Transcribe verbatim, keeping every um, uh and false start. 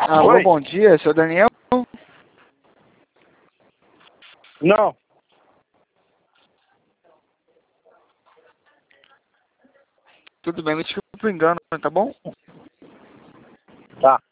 Alô, Oi? bom dia, seu Daniel? Não. Tudo bem, me desculpa o engano, tá bom? Tá.